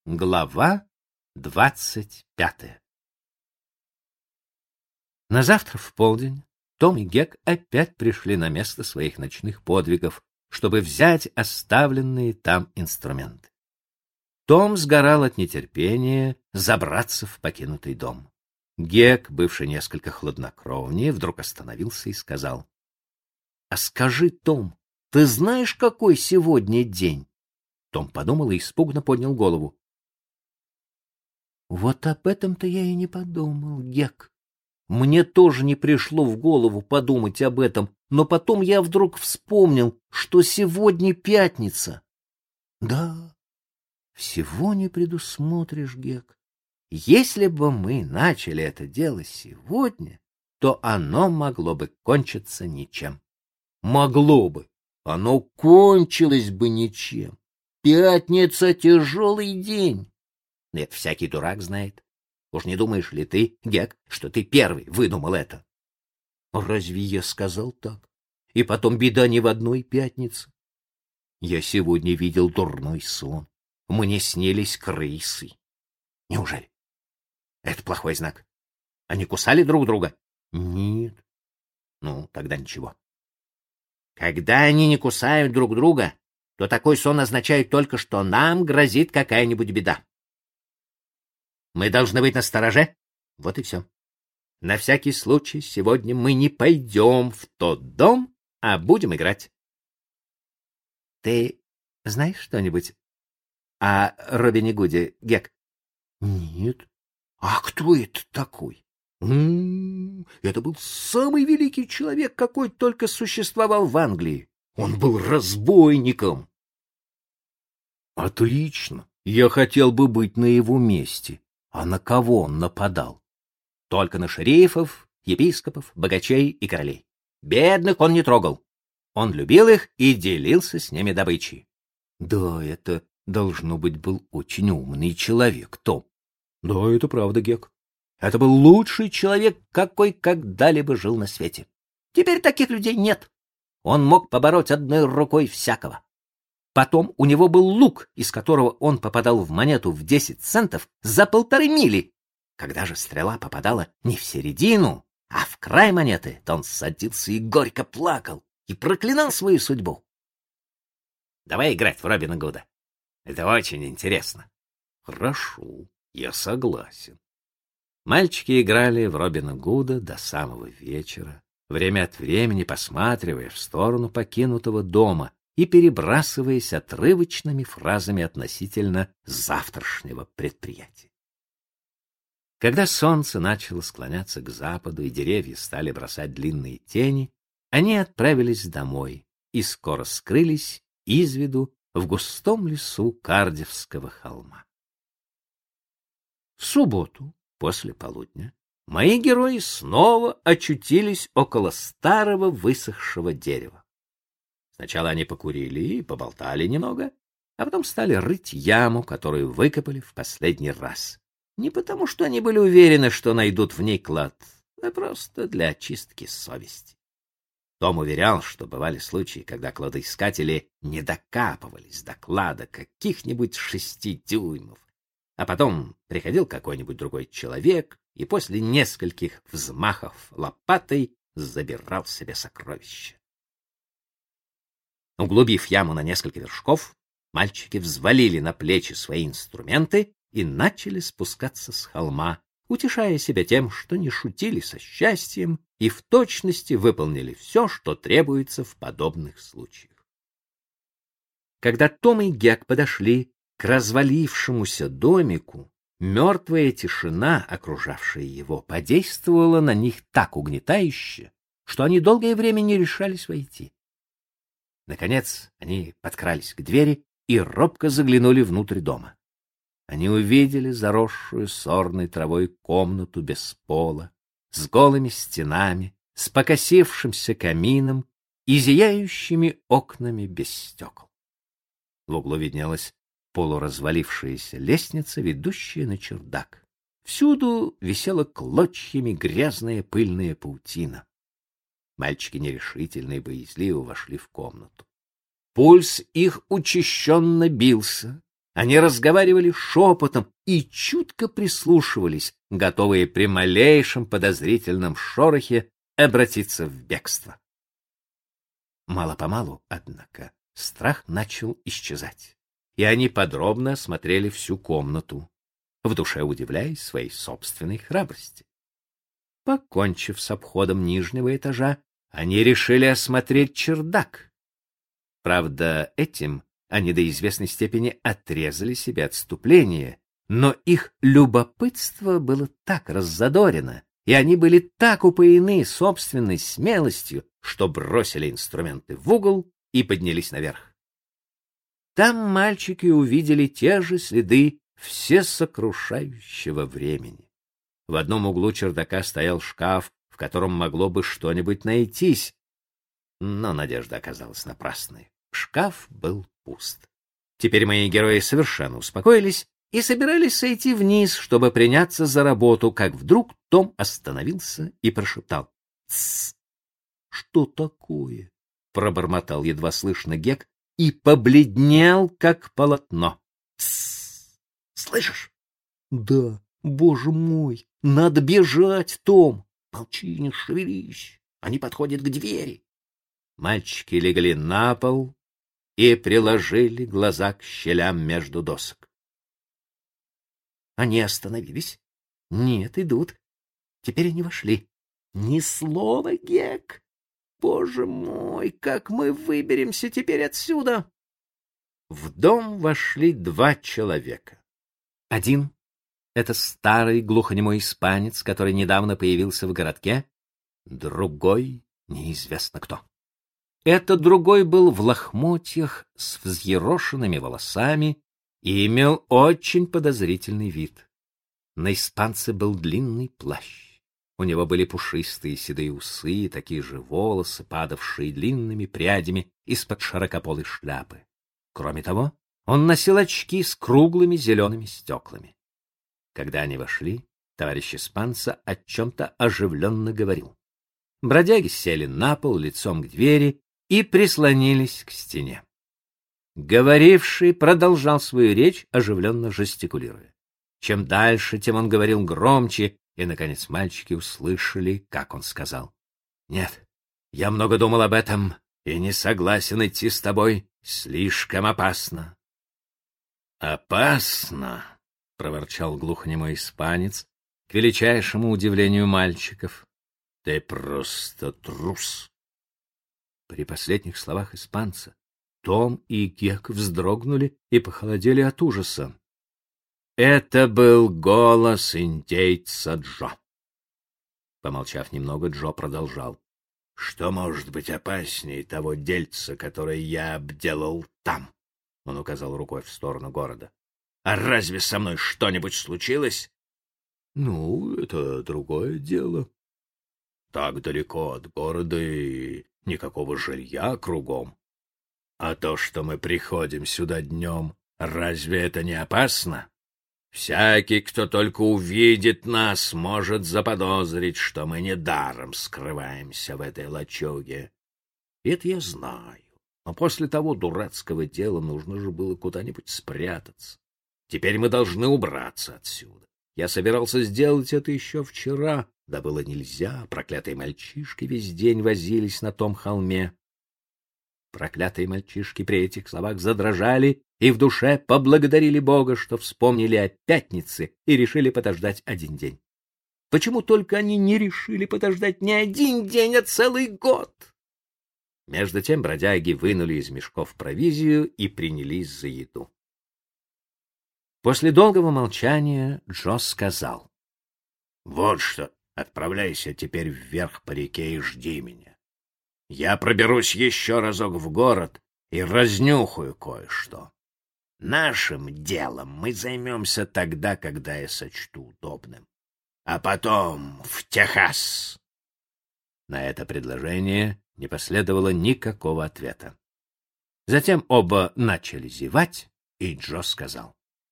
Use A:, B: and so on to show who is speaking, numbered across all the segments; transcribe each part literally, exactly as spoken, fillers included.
A: Глава двадцать пятая. На завтра в полдень Том и Гек опять пришли на место своих ночных подвигов, чтобы взять оставленные там инструменты. Том сгорал от нетерпения забраться в покинутый дом. Гек, бывший несколько хладнокровнее, вдруг остановился и сказал: — А скажи, Том, ты знаешь, какой сегодня день? Том подумал и испуганно поднял голову. — Вот об этом-то я и не подумал, Гек. Мне тоже не пришло в голову подумать об этом, но потом я вдруг вспомнил, что сегодня пятница. Да, всего не предусмотришь, Гек. Если бы мы начали это дело сегодня, то оно могло бы кончиться ничем. Могло бы. Оно кончилось бы ничем. Пятница — тяжелый день. Это всякий дурак знает. Уж не думаешь ли ты, Гек, что ты первый выдумал это? Разве я сказал так? И потом беда не в одной пятнице. Я сегодня видел дурной сон. Мне снились крысы. Неужели? Это плохой знак. Они кусали друг друга? Нет. Ну, тогда ничего. Когда они не кусают друг друга, то такой сон означает только, что нам грозит какая-нибудь беда. Мы должны быть настороже. Вот и все. На всякий случай сегодня мы не пойдем в тот дом, а будем играть. Ты знаешь что-нибудь о Робине Гуде, Гек? Нет. А кто это такой? М-м, это был самый великий человек, какой только существовал в Англии. Он был разбойником. Отлично. Я хотел бы быть на его месте. А на кого он нападал? Только на шерифов, епископов, богачей и королей. Бедных он не трогал. Он любил их и делился с ними добычей. Да, это, должно быть, был очень умный человек, Том. Да, это правда, Гек. Это был лучший человек, какой когда-либо жил на свете. Теперь таких людей нет. Он мог побороть одной рукой всякого. Потом у него был лук, из которого он попадал в монету в десять центов за полторы мили. Когда же стрела попадала не в середину, а в край монеты, то он садился и горько плакал и проклинал свою судьбу. Давай играть в Робина Гуда. Это очень интересно. Хорошо, я согласен. Мальчики играли в Робина Гуда до самого вечера, время от времени посматривая в сторону покинутого дома и перебрасываясь отрывочными фразами относительно завтрашнего предприятия. Когда солнце начало склоняться к западу и деревья стали бросать длинные тени, они отправились домой и скоро скрылись из виду в густом лесу Кардифского холма. В субботу, после полудня, мои герои снова очутились около старого высохшего дерева. Сначала они покурили и поболтали немного, а потом стали рыть яму, которую выкопали в последний раз. Не потому, что они были уверены, что найдут в ней клад, а просто для очистки совести. Том уверял, что бывали случаи, когда кладоискатели не докапывались до клада каких-нибудь шести дюймов, а потом приходил какой-нибудь другой человек и после нескольких взмахов лопатой забирал себе сокровища. Углубив яму на несколько вершков, мальчики взвалили на плечи свои инструменты и начали спускаться с холма, утешая себя тем, что не шутили со счастьем и в точности выполнили все, что требуется в подобных случаях. Когда Том и Гек подошли к развалившемуся домику, мертвая тишина, окружавшая его, подействовала на них так угнетающе, что они долгое время не решались войти. Наконец они подкрались к двери и робко заглянули внутрь дома. Они увидели заросшую сорной травой комнату без пола, с голыми стенами, с покосившимся камином и зияющими окнами без стекол. В углу виднелась полуразвалившаяся лестница, ведущая на чердак. Всюду висела клочьями грязная пыльная паутина. Мальчики нерешительно и боязливо вошли в комнату. Пульс их учащенно бился, Они разговаривали шепотом и чутко прислушивались, готовые при малейшем подозрительном шорохе обратиться в бегство. Мало-помалу, однако, страх начал исчезать, и они подробно осмотрели всю комнату, в душе удивляясь своей собственной храбрости. Покончив с обходом нижнего этажа, они решили осмотреть чердак. Правда, этим они до известной степени отрезали себе отступление, но их любопытство было так раззадорено, и они были так упоены собственной смелостью, что бросили инструменты в угол и поднялись наверх. Там мальчики увидели те же следы всесокрушающего времени. В одном углу чердака стоял шкаф, в котором могло бы что-нибудь найтись, но надежда оказалась напрасной. Шкаф был пуст. Теперь мои герои совершенно успокоились и собирались сойти вниз, чтобы приняться за работу, как вдруг Том остановился и прошептал: «Тссс!» «Что такое?» — пробормотал едва слышно Гек и побледнел, как полотно. «Тссс! Слышишь?» «Да, боже мой, надо бежать, Том!» «Молчи, не шевелись, они подходят к двери». Мальчики легли на пол и приложили глаза к щелям между досок. Они остановились. Нет, идут. Теперь они вошли. Ни слова, Гек. Боже мой, как мы выберемся теперь отсюда? В дом вошли два человека. Один — это старый глухонемой испанец, который недавно появился в городке. Другой — неизвестно кто. Этот другой был в лохмотьях с взъерошенными волосами и имел очень подозрительный вид. На испанце был длинный плащ. У него были пушистые седые усы и такие же волосы, падавшие длинными прядями из-под широкополой шляпы. Кроме того, он носил очки с круглыми зелеными стеклами. Когда они вошли, товарищ испанца о чем-то оживленно говорил. Бродяги сели на пол лицом к двери и прислонились к стене. Говоривший продолжал свою речь, оживленно жестикулируя. Чем дальше, тем он говорил громче, и, наконец, мальчики услышали, как он сказал: «Нет, я много думал об этом и не согласен идти с тобой. Слишком опасно». «Опасно?» — проворчал глухонемой испанец, к величайшему удивлению мальчиков. «Ты просто трус». При последних словах испанца Том и Гек вздрогнули и похолодели от ужаса. Это был голос индейца Джо. Помолчав немного, Джо продолжал: «Что может быть опаснее того дельца, которое я обделал там?» Он указал рукой в сторону города. «А разве со мной что-нибудь случилось?» «Ну, это другое дело. Так далеко от города и никакого жилья кругом. А то, что мы приходим сюда днем, разве это не опасно? Всякий, кто только увидит нас, может заподозрить, что мы недаром скрываемся в этой лачуге. Это я знаю. Но после того дурацкого дела нужно же было куда-нибудь спрятаться. Теперь мы должны убраться отсюда. Я собирался сделать это еще вчера, да было нельзя. Проклятые мальчишки весь день возились на том холме. Проклятые мальчишки при этих словах задрожали и в душе поблагодарили Бога, что вспомнили о пятнице и решили подождать один день. Почему только они не решили подождать не один день, а целый год? Между тем бродяги вынули из мешков провизию и принялись за еду. После долгого молчания Джо сказал: «Вот что, отправляйся теперь вверх по реке и жди меня. Я проберусь еще разок в город и разнюхаю кое-что. Нашим делом мы займемся тогда, когда я сочту удобным. А потом в Техас». На это предложение не последовало никакого ответа. Затем оба начали зевать, и Джо сказал: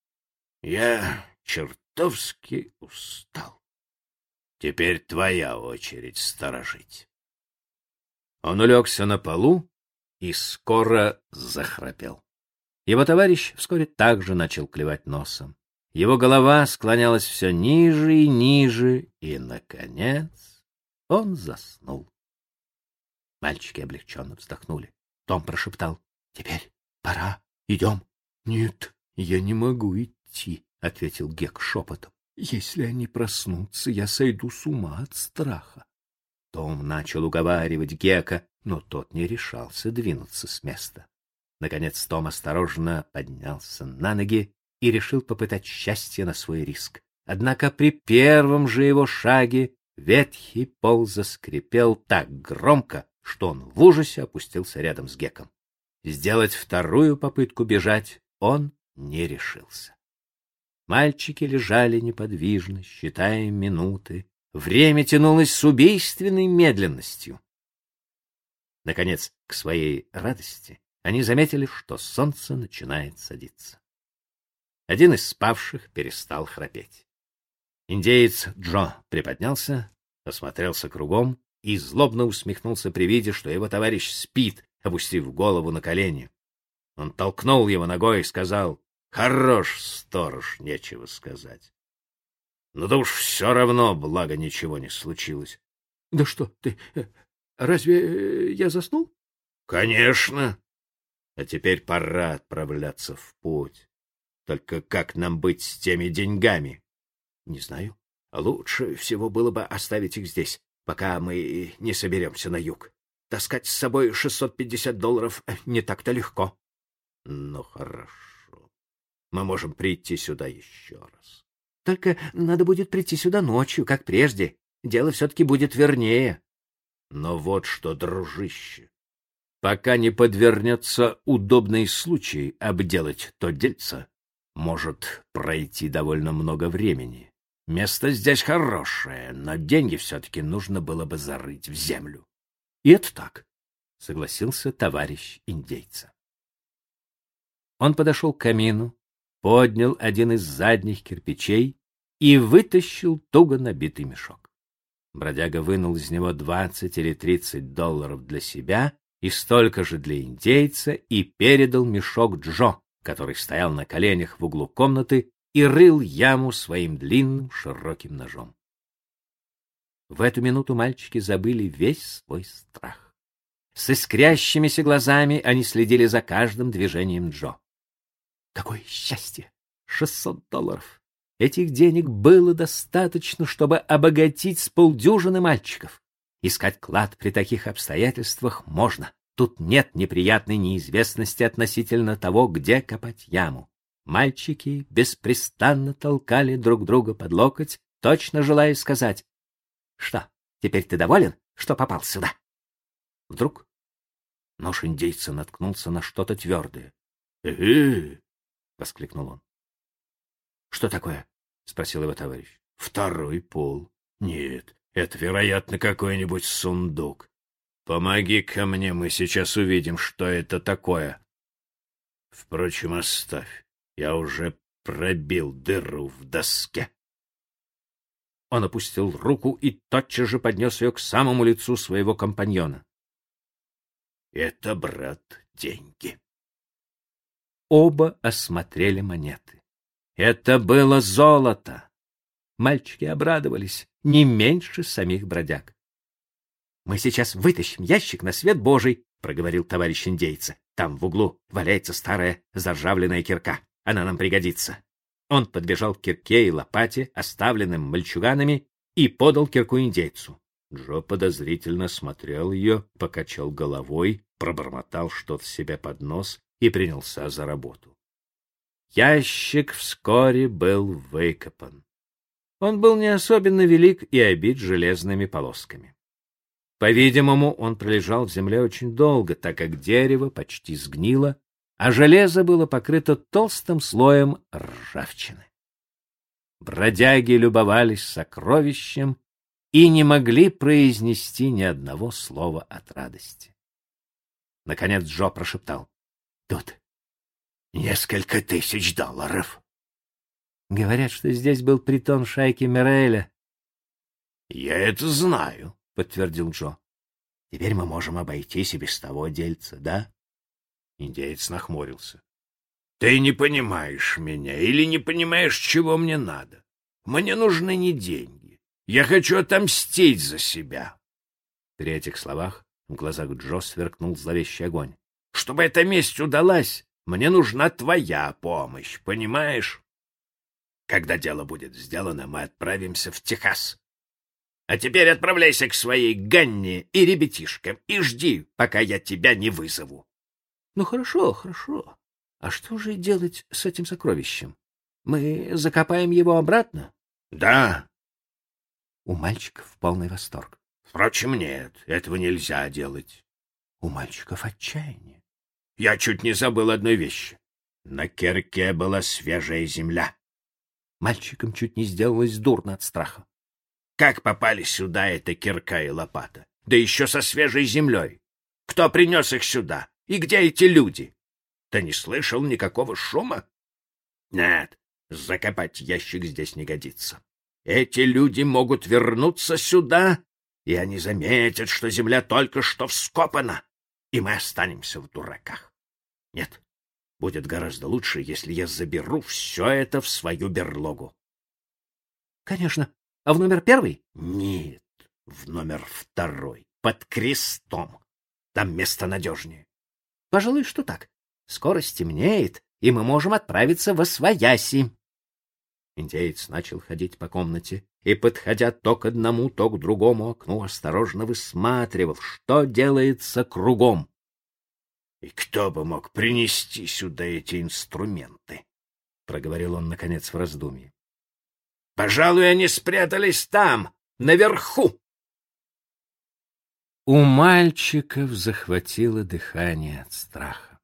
A: «Я чертовски устал. Теперь твоя очередь сторожить». Он улегся на полу и скоро захрапел. Его товарищ вскоре также начал клевать носом. Его голова склонялась все ниже и ниже, и, наконец, он заснул. Мальчики облегченно вздохнули. Том прошептал: «Теперь пора, идем». «Нет, я не могу идти», — ответил Гек шепотом. «Если они проснутся, я сойду с ума от страха». Том начал уговаривать Гека, но тот не решался двинуться с места. Наконец Том осторожно поднялся на ноги и решил попытать счастье на свой риск. Однако при первом же его шаге ветхий пол заскрипел так громко, что он в ужасе опустился рядом с Геком. Сделать вторую попытку бежать он не решился. Мальчики лежали неподвижно, считая минуты. Время тянулось с убийственной медленностью. Наконец, к своей радости, они заметили, что солнце начинает садиться. Один из спавших перестал храпеть. Индеец Джо приподнялся, осмотрелся кругом и злобно усмехнулся при виде, что его товарищ спит, опустив голову на колени. Он толкнул его ногой и сказал: «Хорош, сторож, нечего сказать. Ну да уж все равно, благо ничего не случилось». «Да что ты, разве я заснул?» «Конечно. А теперь пора отправляться в путь. Только как нам быть с теми деньгами?» «Не знаю. Лучше всего было бы оставить их здесь, пока мы не соберемся на юг. Таскать с собой шестьсот пятьдесят долларов не так-то легко». «Ну, хорошо. Мы можем прийти сюда еще раз. Только надо будет прийти сюда ночью, как прежде. Дело все-таки будет вернее». «Но вот что, дружище, пока не подвернется удобный случай обделать то дельце, может пройти довольно много времени. Место здесь хорошее, но деньги все-таки нужно было бы зарыть в землю». «И это так», — согласился товарищ индейца. Он подошел к камину, поднял один из задних кирпичей и вытащил туго набитый мешок. Бродяга вынул из него двадцать или тридцать долларов для себя и столько же для индейца и передал мешок Джо, который стоял на коленях в углу комнаты и рыл яму своим длинным широким ножом. В эту минуту мальчики забыли весь свой страх. С искрящимися глазами они следили за каждым движением Джо. Какое счастье! Шестьсот долларов! Этих денег было достаточно, чтобы обогатить с полдюжины мальчиков. Искать клад при таких обстоятельствах можно. Тут нет неприятной неизвестности относительно того, где копать яму. Мальчики беспрестанно толкали друг друга под локоть, точно желая сказать: «Что, теперь ты доволен, что попал сюда?» Вдруг нож индейца наткнулся на что-то твердое. «Э-э!» — воскликнул он. «Что такое?» — спросил его товарищ. «Второй пол. Нет, это, вероятно, какой-нибудь сундук. Помоги-ка мне, мы сейчас увидим, что это такое. Впрочем, оставь, я уже пробил дыру в доске». Он опустил руку и тотчас же поднес ее к самому лицу своего компаньона. «Это, брат, деньги». Оба осмотрели монеты. Это было золото. Мальчики обрадовались не меньше самих бродяг. «Мы сейчас вытащим ящик на свет Божий», — проговорил товарищ индейца. «Там в углу валяется старая заржавленная кирка. Она нам пригодится». Он подбежал к кирке и лопате, оставленным мальчуганами, и подал кирку индейцу. Джо подозрительно смотрел ее, покачал головой, пробормотал что-то себе под нос и принялся за работу. Ящик вскоре был выкопан. Он был не особенно велик и обит железными полосками. По-видимому, он пролежал в земле очень долго, так как дерево почти сгнило, а железо было покрыто толстым слоем ржавчины. Бродяги любовались сокровищем и не могли произнести ни одного слова от радости. Наконец Джо прошептал: «Тут несколько тысяч долларов». «Говорят, что здесь был притон шайки Миреля». «Я это знаю», — подтвердил Джо. «Теперь мы можем обойтись и без того дельца, да?» Индеец нахмурился.
B: Ты не понимаешь меня или не понимаешь, чего мне надо. Мне нужны не деньги. Я хочу отомстить за себя. При этих словах в глазах Джо сверкнул зловещий огонь. Чтобы эта месть удалась, мне нужна твоя помощь, понимаешь? Когда дело будет сделано, мы отправимся в Техас. А теперь отправляйся к своей Ганне и ребятишкам и жди, пока я тебя не вызову.
A: Ну, хорошо, хорошо. А что же делать с этим сокровищем? Мы закопаем его обратно?
B: Да.
A: У мальчиков полный восторг.
B: Впрочем, нет, этого нельзя делать.
A: У мальчиков отчаяние.
B: Я чуть не забыл одной вещи. На кирке была свежая земля.
A: Мальчикам чуть не сделалось дурно от страха.
B: Как попали сюда эта кирка и лопата? Да еще со свежей землей. Кто принес их сюда? И где эти люди? Ты не слышал никакого шума? Нет, закопать ящик здесь не годится. Эти люди могут вернуться сюда, и они заметят, что земля только что вскопана, и мы останемся в дураках. Нет, будет гораздо лучше, если я заберу все это в свою берлогу.
A: Конечно. А в номер первый?
B: Нет, в номер второй, под крестом. Там место надежнее.
A: Пожалуй, что так. Скоро стемнеет, и мы можем отправиться восвояси. Индеец начал ходить по комнате и, подходя то к одному, то к другому окну, осторожно высматривал, что делается кругом.
B: И кто бы мог принести сюда эти инструменты? — проговорил он, наконец, в раздумье. — Пожалуй, они спрятались там, наверху.
A: У мальчиков захватило дыхание от страха.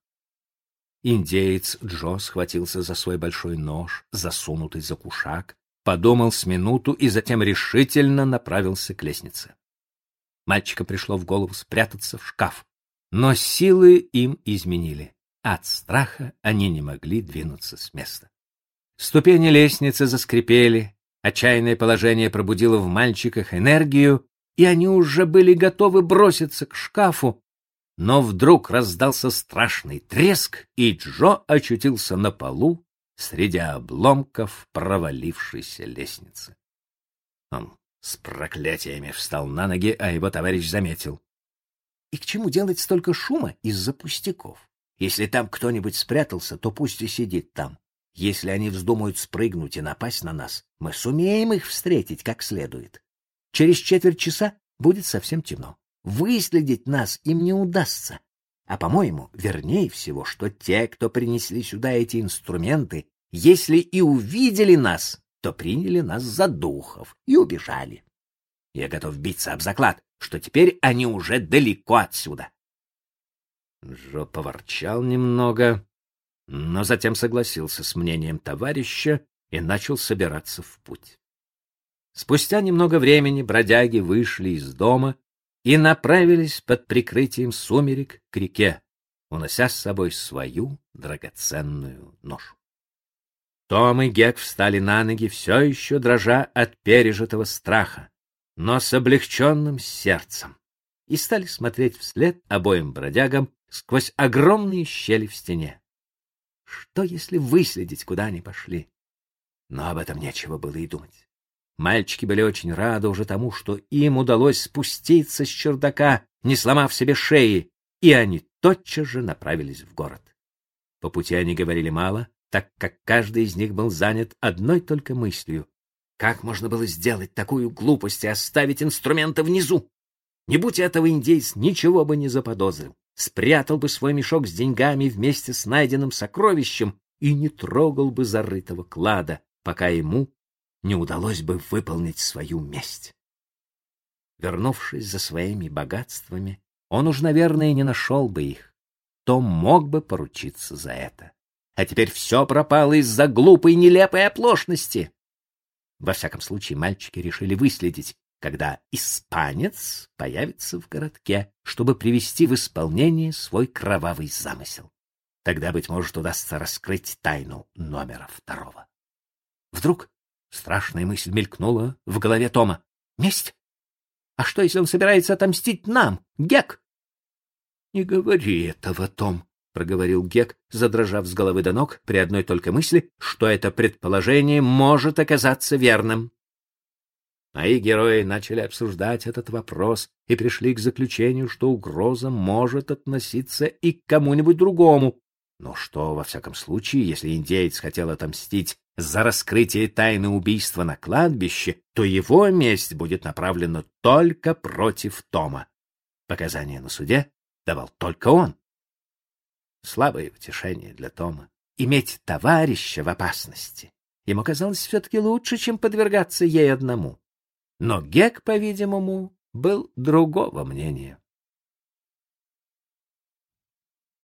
A: Индеец Джо схватился за свой большой нож, засунутый за кушак, подумал с минуту и затем решительно направился к лестнице. Мальчикам пришло в голову спрятаться в шкаф, но силы им изменили. От страха они не могли двинуться с места. Ступени лестницы заскрипели, отчаянное положение пробудило в мальчиках энергию, и они уже были готовы броситься к шкафу, но вдруг раздался страшный треск, и Джо очутился на полу среди обломков провалившейся лестницы. Он с проклятиями встал на ноги, а его товарищ заметил: и к чему делать столько шума из-за пустяков? Если там кто-нибудь спрятался, то пусть и сидит там. Если они вздумают спрыгнуть и напасть на нас, мы сумеем их встретить как следует. Через четверть часа будет совсем темно. Выследить нас им не удастся. А, по-моему, вернее всего, что те, кто принесли сюда эти инструменты, если и увидели нас, то приняли нас за духов и убежали. Я готов биться об заклад, что теперь они уже далеко отсюда. Джо поворчал немного, но затем согласился с мнением товарища и начал собираться в путь. Спустя немного времени бродяги вышли из дома и направились под прикрытием сумерек к реке, унося с собой свою драгоценную ношу. Том и Гек встали на ноги, все еще дрожа от пережитого страха, но с облегченным сердцем, и стали смотреть вслед обоим бродягам сквозь огромные щели в стене. Что, если выследить, куда они пошли? Но об этом нечего было и думать. Мальчики были очень рады уже тому, что им удалось спуститься с чердака, не сломав себе шеи, и они тотчас же направились в город. По пути они говорили мало, так как каждый из них был занят одной только мыслью: как можно было сделать такую глупость и оставить инструменты внизу? Не будь этого, индейец ничего бы не заподозрил, спрятал бы свой мешок с деньгами вместе с найденным сокровищем и не трогал бы зарытого клада, пока ему не удалось бы выполнить свою месть. Вернувшись за своими богатствами, он уж, наверное, не нашел бы их. Том мог бы поручиться за это. А теперь все пропало из-за глупой, нелепой оплошности. Во всяком случае, мальчики решили выследить, когда испанец появится в городке, чтобы привести в исполнение свой кровавый замысел. Тогда, быть может, удастся раскрыть тайну номера второго. Вдруг страшная мысль мелькнула в голове Тома. Месть? А что, если он собирается отомстить нам, Гек? Не говори этого, Том. проговорил Гек, задрожав с головы до ног при одной только мысли, что это предположение может оказаться верным. Мои герои начали обсуждать этот вопрос и пришли к заключению, что угроза может относиться и к кому-нибудь другому, но что, во всяком случае, если индеец хотел отомстить за раскрытие тайны убийства на кладбище, то его месть будет направлена только против Тома. Показания на суде давал только он. Слабое утешение для Тома — иметь товарища в опасности. Ему казалось все-таки лучше, чем подвергаться ей одному. Но Гек, по-видимому, был другого мнения.